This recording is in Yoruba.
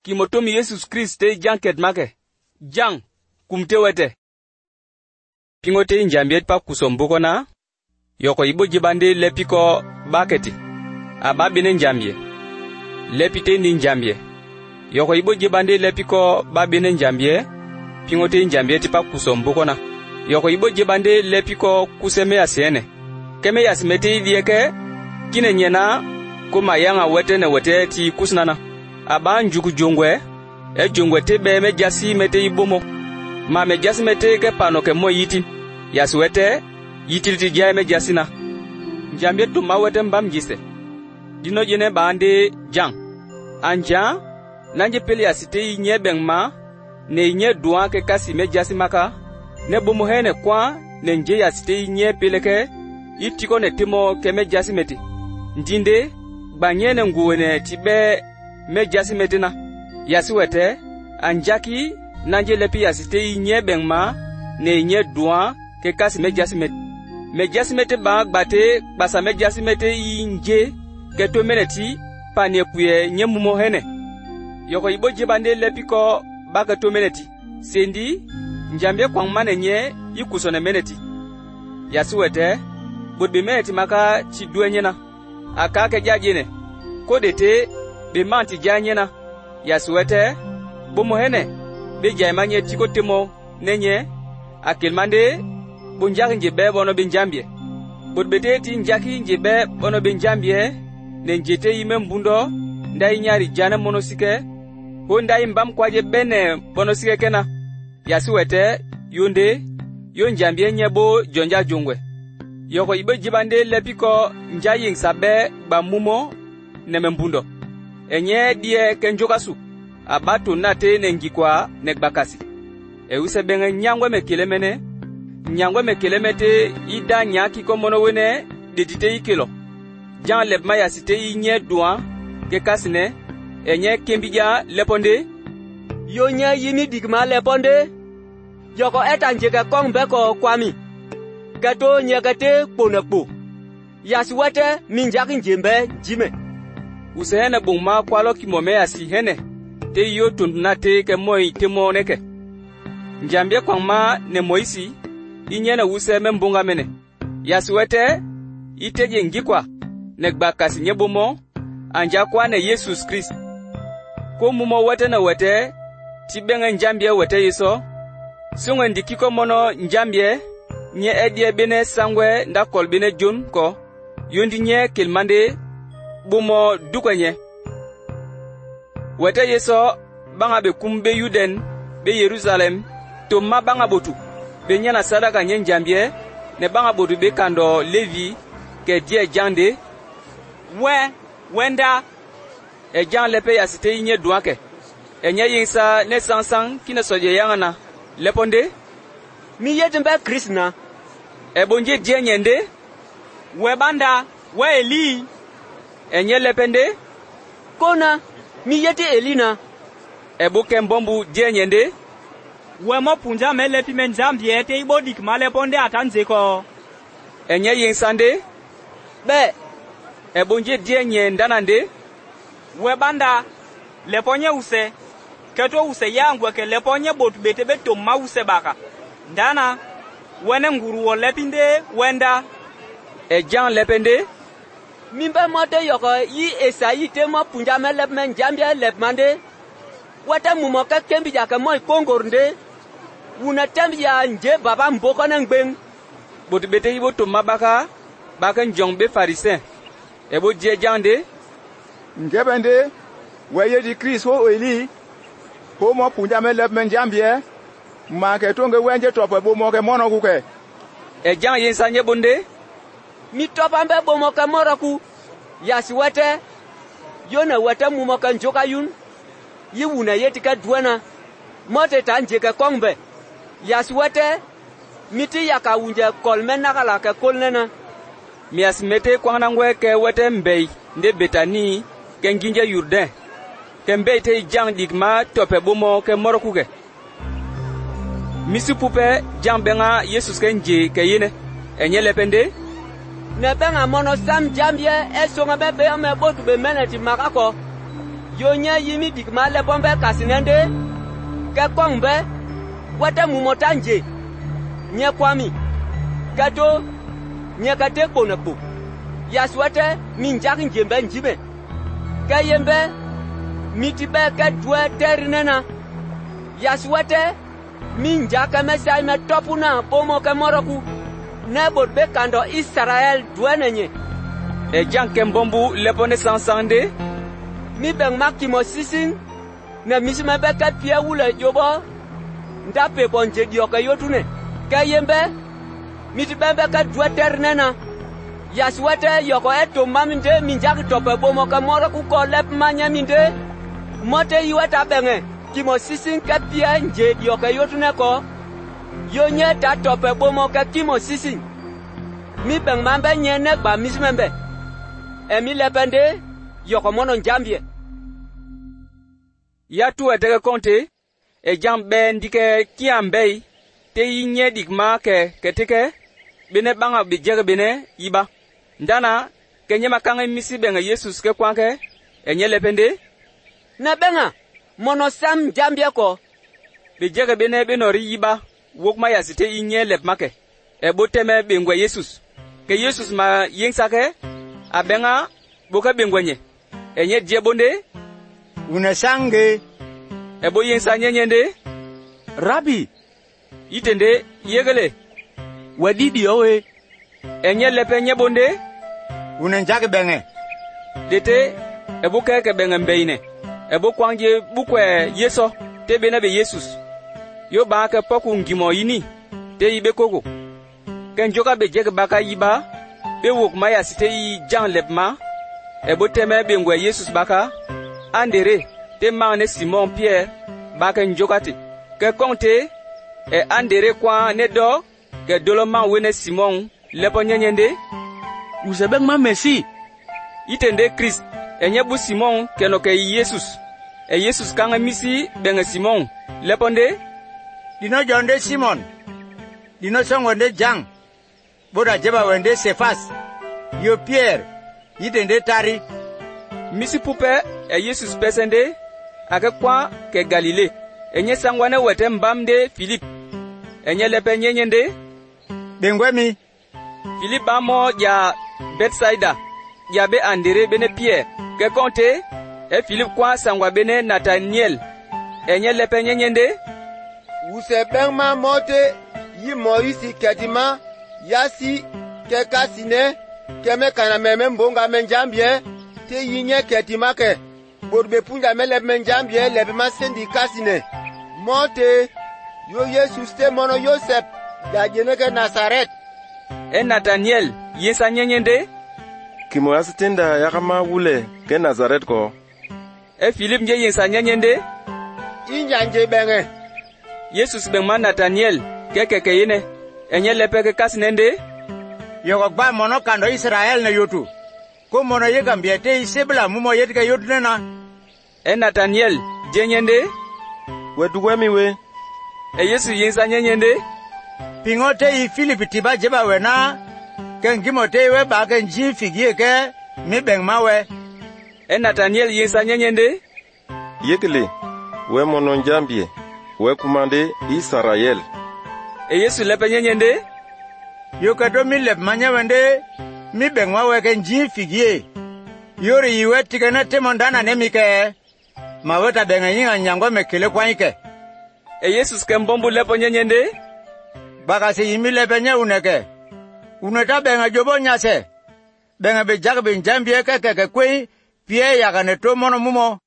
kimotom Jesus Christ te janket make jang kumte wete pingote njambiet pa kusombuko na yoko ibo jibande lepiko baketi ababine njambie lepite ni njambie yoko ibo jibande lepiko babine njambie pingote njambiet pa kusombuko na yoko ibo jibande lepiko kuseme asene keme yasimete dieke kine nyena kuma yanga wete na wete ti kusnana aba njuku jongwe jongwe te be me jasi mete ibomo ma me jasi mete ke pano ke mo yitin yaswete yitilti jay me jasina njambie to mawete mbam jise dino jene bande jang anja nanje peli asite nyebeng ma ne nye duan ke kasi me jasi maka ne bomo hene kwa ne nje asite nye peleke itiko ne timo ke me jasi meti ndinde banyene nguwene tibe me jasi metina yasiwete anjaki nanje lepi yasite nyebeng ma ne nye duan ke kasi me jasi mete ba gbate basa me jasi mete inje ke to meneti panie kuye nyemumo hene yoko ibo jibande lepiko baka to meneti sendi njambie kwa mane nye ikusone meneti yasiwete budbi meneti maka chiduenyena akake jajine kodete be manti janyena yasiwete bomo hene be jaimanye tikotemo nenye akilmande bunjaki njebe bono benjambie budbete ti njaki njebe bono benjambie nenjete yime mbundo ndai nyari jana monosike ho ndai mbam kwaje bene bonosike kena yasiwete yonde yonjambie nyebo jonja jongwe yoko ibe jibande lepiko njayin sabe bamumo nemembundo enye die kenjokasu abatu nate nengikwa negbakasi ewise benga nyangwe mekelemete ida nyaki komono wene dedite ikelo jan lebma yasite inye duan ke kasine enye kembija leponde yonya yimi digma leponde yoko etanje ke kongbe ko kwami kato nyakate kponakpo yasiwete minjaki njembe jime usehene bungma kwalo kimome yasi hene te yo tunduna te ke moi te moneke njambie kwangma ne moisi inyena wuse membunga mene yasiwete iteje ngikwa ne gbakasi nyebomo anja kwa ne Jesus Christ ko mumo wete na wete tibenga njambie wete yiso sunga ndikiko mono njambie nye edie bene sangwe nda kolbine jon ko yondi nye kilmande bumo dukwenye wete yeso banga be kumbe Yuden be Jerusalem to ma banga botu be nyana sadaka nye njambie ne banga botu be kando Levi ke die jande wenda jan lepe yasite nye duake enye yinsa ne sansang kine soje yangana leponde mi yetimbe Krishna bonje die nyende banda Eli enye lepende kona mi yeti Elina buke mbombu die nyende mo punja melepi menjambie te ibodik maleponde atanzeko enye yinsande be bonje die nyendanande banda leponye use keto use yangu ke leponye botu bete beto mause baka ndana wene nguru wo lepinde wenda jan lepende mimbe mote yoko yi esayi te mo punja melep men jambia lepmande wata mumo ka kembi jaka mo kongornde una tembi ya nje baba mboko na ngbeng botu bete yibo to mabaka baka njongbe pharisien bo je jande ngebende weye di Christ ho Eli ho mo punja melep men jambia ma ke tonge wenje topo bo mo ke mono ku ke jan yinsa nyebonde mi topa mbe bo mo ke moroku yasiwete yona wata mumo kan joka yun yiwuna yetika duana mote tanje ke kongbe yasiwete miti yakawunje kolmen nakala ke kolnena miasmete kwangna ngwe ke wete mbei nde Betani ke nginje Yurden ke mbei te jang digma tope bomo ke moroku ke misi pupe jang benga Jesus ke nje ke yine enye lepende ne benga mono sam jambie esonga bebe me botu be meneti makako yo nye yimi dikma le bombe kasinende ke kongbe wate mumotanje nye kwami kato nye kate konakpo yaswate minjak njembe njibe ke yembe mitibe ke dwe terinena yaswate minjak mesai me topuna bomo ke moroku nebot be kando Israel dwenenye e jang kembombu lepone sansande mi beng makimo sisin na misima be ka pia wule jobo nda pe bonje dioka yotune ka yembe mitibembe ka dweter nena yaswete yoko eto maminde minjak tope bomo ka moro ku ko lep manya minde mote yiwata benge kimo sisin ka pia nje dioka yotune ko yonye ta tope bomo ka kimo sisin mi beng mambe nyene gba misimembe emi lepende yoko mono njambie ya tu eteke konte e jambe ndike kiambei te yinye dikma ke teke bene banga bijere bene iba ndana kenye makange misi benga Jesus ke kwanke enye lepende na benga mono sam njambie ko bijere bene benori iba wokma yasite yinye lepmake e boteme bengwe Jesus ke Jesus ma yingsake abenga boka bengwenye enye jebonde unasange ebo yinsa nyenyende Rabi itende yegele wadidi owe enye lepe nyebonde unanjak benge dete ebo keke benge mbeine ebo kwanje bukwe yeso te bena be Jesus yo ba ke poku ngimo yini te ibe koko ken joka be jeke baka yiba be wok maya site yi jan lepma ebo teme bengwe Jesus baka andere te mane Simon Pierre baka njokati ke konte e andere kwa ne do ke doloma wene Simon lepo nyenyende usebeng ma Messi itende Christ enye bu Simon keno ke Jesus e Jesus kanga misi benga Simon leponde dino jonde Simon dino songwende jang boda jeba wende Cephas yo Pierre itende tari misi pupe e Jesus pesende ake kwa ke Galile enye sangwane wete mbamde Philip enye lepe nyenyende bengwemi Philip amo ya Bethsaida ya be andere bene Pierre ke konte e Philip kwa sangwa bene Nathaniel enye lepe nyenyende use bengma mote yi Moisi kedima yasi ke kasine keme kana meme mbonga menjambie te yinye kedima ke borbe punja mele menjambie lebe masendi kasine mote yo Jesus te mono Yosef da jeneke Nazaret e Nathaniel yesa nyenyende kimo asitenda yakama wule ke Nazaret ko e Philip nje yesa nyenyende injanje benge Jesus bengma Nathaniel keke yene enye lepe ke kasinende yoko gba mono kando Israel na yotu ko mono yega mbiete isebla mumo yetika yotu nena e Nathaniel jenyende wedugwemi we e Yesu yinsa nyenyende pingote i Philip tiba jeba wena ken gimote we ba ken ji figie ke mi beng mawe e Nathaniel yinsa nyenyende yekele we mono njambie we kumande Israel e Yesu lepe nyenyende yo kato mi lep manya wende mi beng mawe ken ji figie yori iwe tikana temondana nemike maweta benga yinga nyango mekele kwaike e Jesus kembombu lepo nyenyende baka se yimi lepe nye uneke uneta benga jobo nyase benga be jagbe njambie ke kwe pie yakane to mono mumo